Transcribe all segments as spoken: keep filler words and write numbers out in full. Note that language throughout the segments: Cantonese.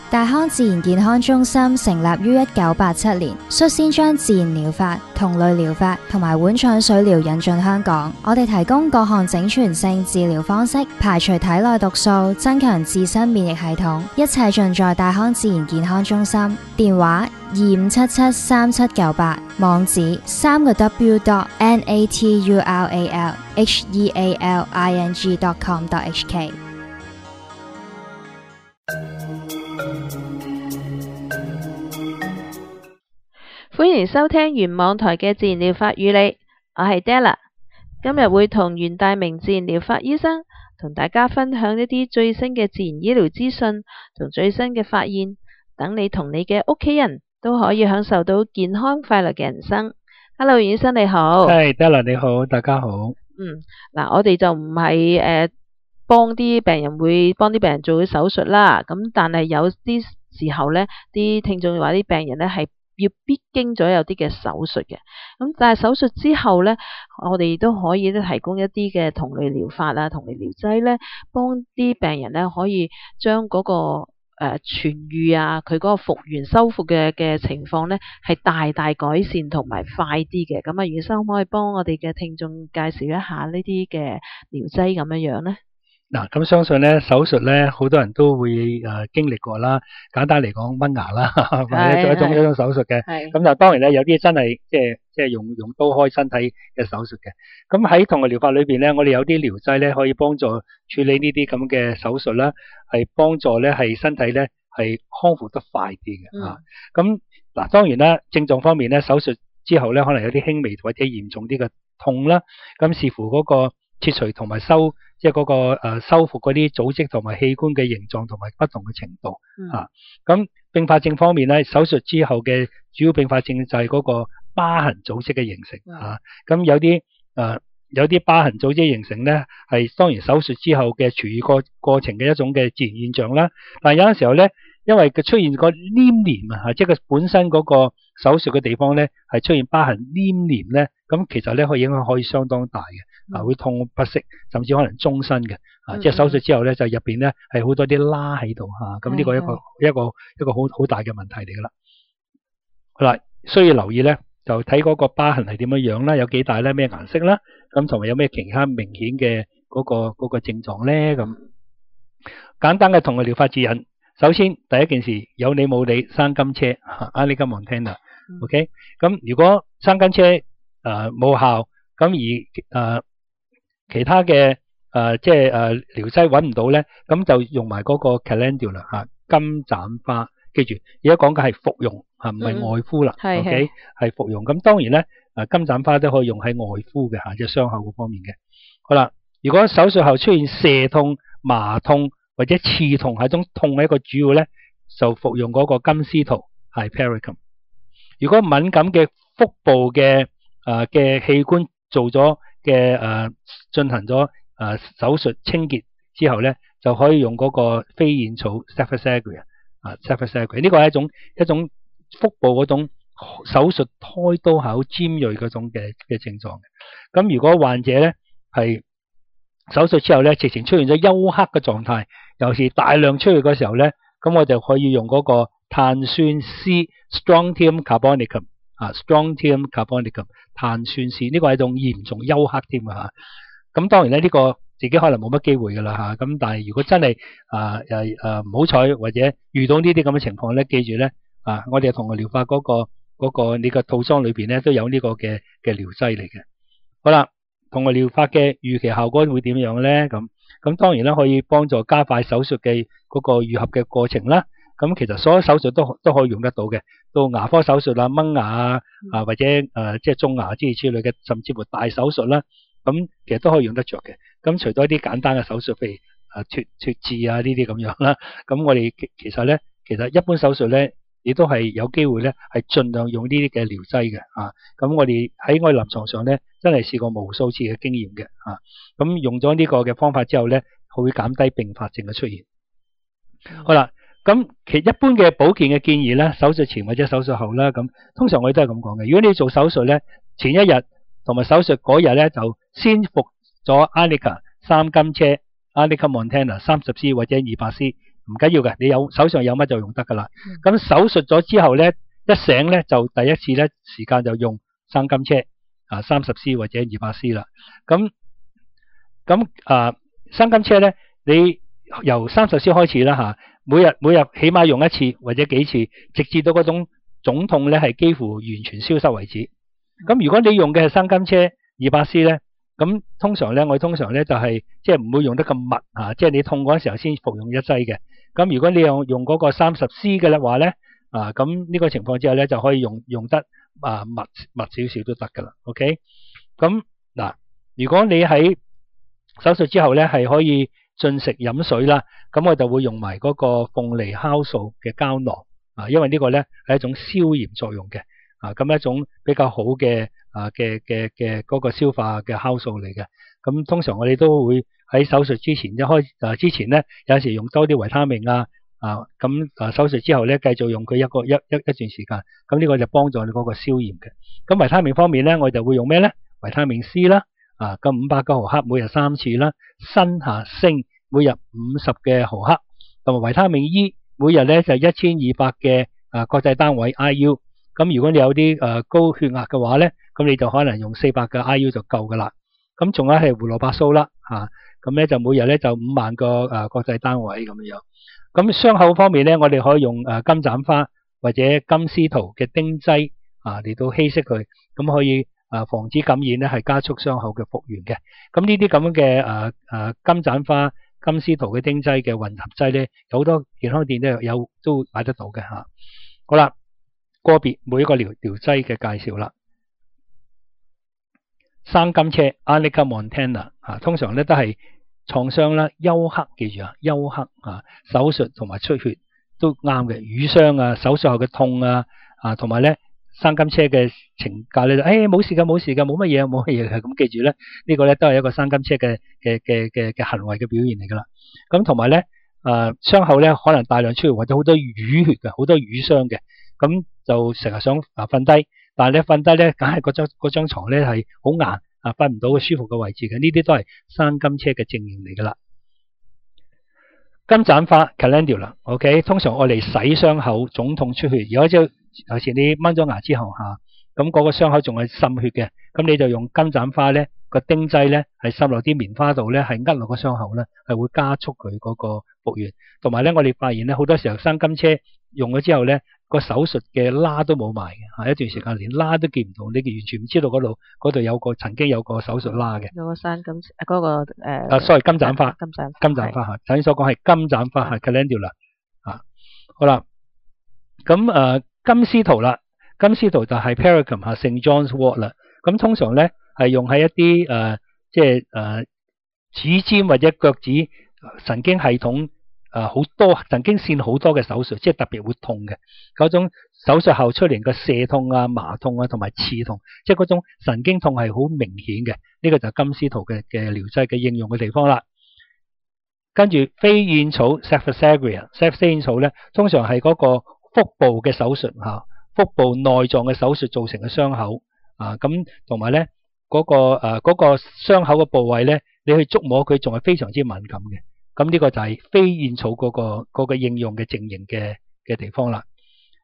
大康自然健康中心成立於一九八七年，率先將自然療法、同類療法同埋碗腸水療引進香港。我哋提供各項整全性治療方式，排除體內毒素，增強自身免疫系統，一切盡在大康自然健康中心。電話二五七七三七九八，網址三個 W dot N A T U R A L H E A L I N G dot com dot H K。 歡迎收聽原網台嘅自然療法與你，我係 Della。今日會同袁大明自然療法醫生同大家分享一啲最新嘅自然醫療資訊同最新嘅發現，等你同你嘅屋企人都可以享受到健康快樂嘅人生。Hello， 袁醫生你好。 係 Della 你好，大家好。 嗯，嗱，我哋就唔係誒幫啲病人會幫啲病人做手術啦，咁但係有啲時候咧，啲聽眾話啲病人咧係要必經咗有啲嘅手術嘅，咁但係手術之後咧，我哋都可以咧提供一啲嘅同類療法啊、同類療劑咧，幫啲病人咧可以將嗰、那個誒、呃、痊癒啊，佢嗰個復原修復嘅嘅情況咧係大大改善同埋快啲嘅。咁啊，袁醫生可唔可以幫我哋嘅聽眾介紹一下呢啲嘅療劑咁樣樣咧？ 嗱，咁相信咧手術咧，好多人都會誒、呃、經歷過啦。簡單嚟講，掹牙啦，或者做一種一種手術嘅。咁就當然咧，有啲真係即係即係用用刀開身體嘅手術嘅。咁喺同類療法裏邊咧，我哋有啲療劑咧可以幫助處理呢啲咁嘅手術啦，係幫助咧係身體咧係康復得快啲嘅。啊、嗯，咁嗱，當然啦，症狀方面咧，手術之後咧可能有啲輕微或者嚴重啲嘅痛啦。咁視乎嗰個切除同埋收。即係嗰個誒修復嗰啲組織同埋器官嘅形狀同埋不同嘅程度、嗯、啊，咁併發症方面咧，手術之後嘅主要併發症就係嗰個疤痕組織嘅形成、嗯、啊，咁有啲誒、呃、有啲疤痕組織形成咧，係當然手術之後嘅痊癒過過程嘅一種嘅自然現象啦。但係有陣時候咧，因為佢出現個黏連啊，即係佢本身嗰個手術嘅地方咧係出現疤痕黏連咧，咁其實咧可以影響可以相當大嘅。啊，會痛不適，甚至可能終身嘅。啊，嗯、即係手術之後咧，就入邊咧係好多啲疤喺度嚇，咁、啊、呢個一個、嗯、一個一個好好大嘅問題嚟噶啦。好啦，需要留意咧，就睇嗰個疤痕係點樣樣啦，有幾大咧，咩顏色啦，咁同埋有咩其他明顯嘅嗰、嗰個嗰、嗰個症狀咧咁。簡單嘅同類療法指引，首先第一件事有你冇你生金車啊，你今望聽啦 ，OK？ 咁如果生金車誒冇、呃、效，咁而誒。呃其他嘅誒、呃、即係誒療劑揾唔到咧，咁就用埋嗰個 calendula 嚇金盞花，記住而家講嘅係服用嚇，唔係外敷啦、嗯、，OK 係服用。咁當然咧誒金盞花都可以用喺外敷嘅嚇，即係傷口嗰方面嘅。好啦，如果手術後出現瀉痛、麻痛或者刺痛係一種痛嘅一個主要咧，就服用嗰個金絲桃係 Hypericum。如果敏感嘅腹部嘅誒嘅器官做咗嘅誒進行咗誒、呃、手術清潔之後咧，就可以用嗰個飛燕草 Cephalosporin 啊 Cephalosporin 呢個係一種一種腹部嗰種手術開刀係好尖銳嗰種嘅嘅症狀嘅。咁如果患者咧係手術之後咧，直情出現咗休克嘅狀態，尤其是大量出血嘅時候咧，咁我就可以用嗰個碳酸鍶 Strontium Carbonicum。啊 ，Strontium Carbonicum 碳酸鍶呢個係一種嚴重休克添啊！咁當然咧，呢、這個自己可能冇乜機會噶啦嚇。咁、啊、但係如果真係啊誒誒唔好彩或者遇到呢啲咁嘅情況咧，記住咧啊，我哋同類療法嗰、那個嗰、那個你個套裝裏邊咧都有呢個嘅嘅療劑嚟嘅。好啦，同類療法嘅預期效果會點樣咧？咁咁當然啦，可以幫助加快手術嘅嗰個愈合嘅過程啦。咁其實所有手術都都可以用得到嘅，到牙科手術啊、掹牙啊、啊或者誒、呃、即係種牙之類之類嘅，甚至乎大手術啦，咁其實都可以用得着嘅。咁除咗一啲簡單嘅手術，譬如誒脱脱痣啊呢啲咁樣啦，咁我哋其其實咧，其實一般手術咧，亦都係有機會咧，係盡量用呢啲嘅療劑嘅啊。咁我哋喺我哋臨床上咧，真係試過無數次嘅經驗嘅啊。咁用咗呢個嘅方法之後咧，會減低併發症嘅出現。嗯、好啦。咁其一般嘅保健嘅建議咧，手術前或者手術後啦，咁通常我哋都係咁講嘅。如果你做手術咧，前一日同埋手術嗰日咧，就先服咗 Arnica 三金車 Arnica Montana 三十 C 或者二百 C 同唔緊要嘅，你有手上有乜就用得噶啦。咁、嗯、手術咗之後咧，一醒咧就第一次咧時間就用生金車啊，三十 C 或者二百 C 啦。咁咁啊，生金車咧，你由三十 C 開始啦吓，每日每日起碼用一次或者幾次，直至到嗰種腫痛咧係幾乎完全消失為止。咁如果你用嘅係生金車二百 C 咧，咁通常咧我通常咧就係即係唔會用得咁密啊，即係你痛嗰陣時候先服用一劑嘅。咁如果你用用嗰個三十 C 嘅話咧，啊咁呢個情況之下咧就可以用用得啊密密少少都得噶啦。OK， 咁嗱，如果你喺手術之後咧係可以進食飲水啦，咁我就會用埋嗰個鳳梨酵素嘅膠囊啊，因為呢個咧係一種消炎作用嘅啊，咁一種比較好嘅啊嘅嘅嘅嗰個消化嘅酵素嚟嘅。咁通常我哋都會喺手術之前一開啊之前咧，有時用多啲維他命啊啊，咁啊手術之後咧繼續用佢一個一一一段時間，咁呢個就幫助你嗰個消炎嘅。咁維他命方面咧，我就會用咩咧？維他命 C 啦，啊咁五百個毫克每日三次啦，鋅下鋅每日五十嘅毫克，同埋維他命 E 每日咧就一千二百嘅啊國際單位 I U。咁如果你有啲誒高血壓嘅話咧，咁你就可能用四百嘅 I U 就夠噶啦。咁仲有係胡蘿蔔素啦，嚇咁咧就每日咧就五萬個誒國際單位咁樣。咁傷口方面咧，我哋可以用誒金盞花或者金絲桃嘅丁劑啊嚟到稀釋佢，咁可以誒防止感染咧，係加速傷口嘅復原嘅。咁呢啲咁樣嘅誒誒金盞花、金絲桃嘅丁劑嘅混合劑咧，有好多健康店都有都買得到嘅嚇。好啦，個別每一個療療劑嘅介紹啦。生金車 Arnica Montana 啊，通常咧都係創傷啦、休克，記住啊，休克啊，手術同埋出血都啱嘅。瘀傷啊，手術後嘅痛啊，啊同埋咧生金車嘅懲戒咧就誒冇事㗎，冇事㗎，冇乜嘢冇乜嘢嘅。咁記住咧，呢個咧都係一個生金車嘅嘅嘅嘅嘅行為嘅表現嚟㗎啦。咁同埋咧誒傷口咧可能大量出血或者好多淤血嘅，好多瘀傷嘅，咁就成日想啊瞓低。但係你瞓低咧，梗係嗰張嗰張牀咧係好硬啊，瞓唔到個舒服嘅位置嘅，呢啲都係生金車嘅證明嚟噶啦。金盞花 Calendula，OK， 通常我嚟洗傷口、腫痛出血，如果即係有時你掹咗牙之後嚇，咁嗰個傷口仲係滲血嘅，咁你就用金盞花咧個丁劑咧係滲落啲棉花度咧，係呃落個傷口咧，係會加速佢嗰個復原。同埋咧，我哋發現咧好多時候生金車用咗之後咧，個手術嘅疤都冇埋嘅，嚇一段時間連疤都見唔到，你完全唔知道嗰度嗰度有個曾經有個手術疤嘅。有個生金嗰個誒啊 ，sorry 金盞花，金盞金盞花嚇，頭先所講係金盞花係 Calendula 啊。好啦，咁誒、呃、金絲桃啦，金絲桃就係 Paracum 嚇 Saint John's Wort 啦。咁通常咧係用喺一啲誒、呃、即係誒、呃、指尖或者腳趾神經系統。誒，好、呃、多神經線好多嘅手術，即係特別會痛嘅嗰種手術後出嚟嘅瀉痛啊、麻痛啊，同埋刺痛，即係嗰種神經痛係好明顯嘅。呢、這個就係金絲桃嘅嘅療劑嘅應用嘅地方啦。跟住飛燕草 Saphusagria， 飛燕草咧，通常係嗰個腹部嘅手術吓，腹部內臟嘅手術造成嘅傷口啊，咁同埋咧嗰個誒嗰、呃那個傷口嘅部位咧，你去觸摸佢仲係非常之敏感嘅。咁呢個就係飛燕草嗰、那個嗰、那個應用嘅證型嘅嘅地方啦。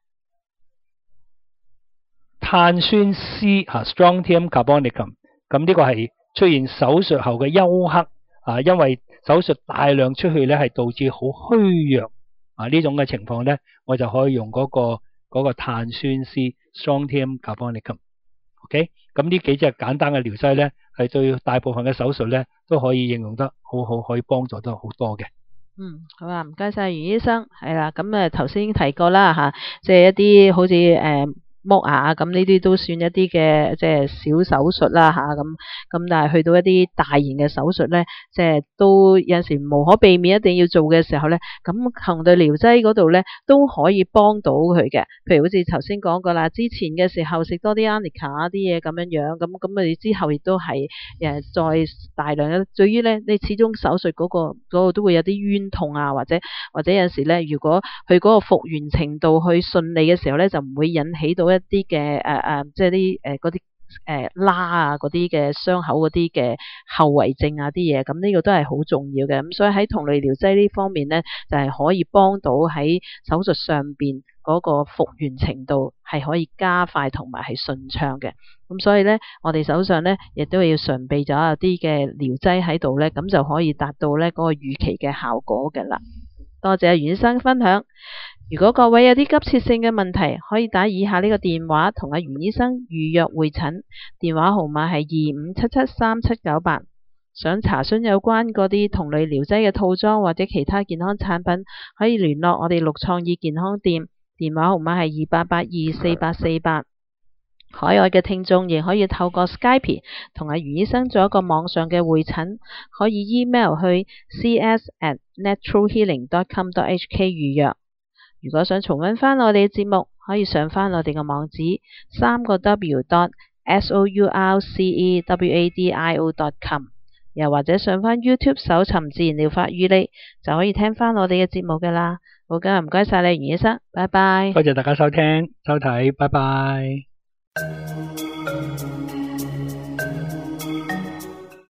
碳酸鍶吓 Strontium carbonicum， 咁呢個係出現手術後嘅休克啊，因為手術大量出血咧，係導致好虛弱啊呢種嘅情況咧，我就可以用嗰、那個嗰、那個碳酸鍶 Strontium carbonicum。OK， 咁呢幾隻簡單嘅療劑咧，係對大部分嘅手術咧都可以應用得好好，可以幫助得好多嘅。嗯， 好啊，唔該晒袁醫生。係啦，咁誒頭先提過啦吓，即係一啲好似誒。呃剝牙咁呢啲都算一啲嘅即係小手術啦吓，咁咁但係去到一啲大型嘅手術咧，即係都有陣時無可避免一定要做嘅時候咧，咁行動療劑嗰度咧都可以幫到佢嘅。譬如好似頭先講過啦，之前嘅時候食多啲 Arnica 啲嘢咁樣樣，咁咁你之後亦都係誒再大量嘅。至於咧，你始終手術嗰個嗰個都會有啲冤痛啊，或者或者有陣時咧，如果佢嗰個復原程度去順利嘅時候咧，就唔會引起到一啲嘅誒誒，即係啲誒嗰啲誒拉啊嗰啲嘅傷口嗰啲嘅後遺症啊啲嘢，咁呢個都係好重要嘅。咁所以喺同類療劑呢方面咧，就係、是、可以幫到喺手術上邊嗰個復原程度係可以加快同埋係順暢嘅。咁所以咧，我哋手上咧亦都要準備咗一啲嘅療劑喺度咧，咁就可以達到咧嗰個預期嘅效果嘅啦。多謝袁醫生分享。如果各位有啲急切性嘅問題，可以打以下呢個電話同阿袁醫生預約會診，電話號碼係二五七七三七九八。想查詢有關嗰啲同類療劑嘅套裝或者其他健康產品，可以聯絡我哋陸創意健康店，電話號碼係二八八二四八四八。海外嘅聽眾亦可以透過 Skype 同阿袁醫生做一個網上嘅會診，可以 email 去 c s at natural healing dot com dot h k 預約。如果想重溫翻我哋嘅節目，可以上翻我哋嘅網址三個 w dot s o u r c e w a d i o dot com， 又或者上翻 YouTube 搜尋自然療法與你，就可以聽翻我哋嘅節目㗎啦。好嘅，唔該晒你，袁醫生，拜拜。 多謝大家收聽收睇，拜拜。